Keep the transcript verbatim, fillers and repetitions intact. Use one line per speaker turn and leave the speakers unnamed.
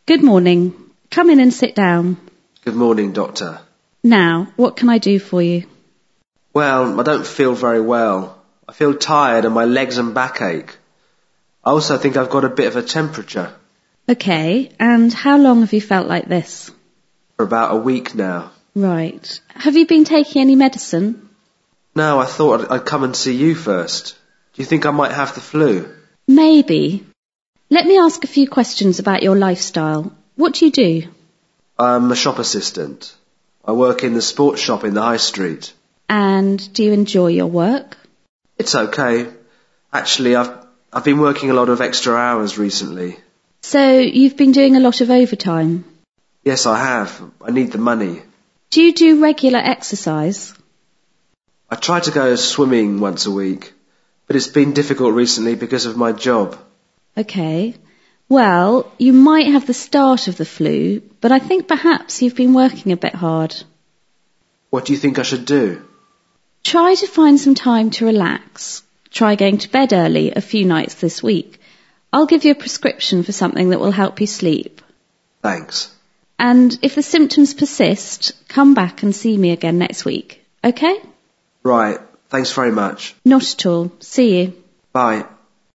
Good morning. Come in and sit down.
Good morning, Doctor.
Now, what can I do for you?
Well, I don't feel very well. I feel tired and my legs and back ache. I also think I've got a bit of a temperature.
Okay, and how long have you felt like this?
For about a week now.
Right. Have you been taking any medicine?
No, I thought I'd, I'd come and see you first. Do you think I might have the flu?
Maybe. Let me ask a few questions about your lifestyle. What do you do?
I'm a shop assistant. I work in the sports shop in the high street.
And do you enjoy your work?
It's okay. Actually, I've I've been working a lot of extra hours recently.
So you've been doing a lot of overtime?
Yes, I have. I need the money.
Do you do regular exercise?
I try to go swimming once a week, but it's been difficult recently because of my job.
Okay. Well, you might have the start of the flu, but I think perhaps you've been working a bit hard.
What do you think I should do?
Try to find some time to relax. Try going to bed early a few nights this week. I'll give you a prescription for something that will help you sleep.
Thanks.
And if the symptoms persist, come back and see me again next week. Okay?
Right. Thanks very much.
Not at all. See you.
Bye.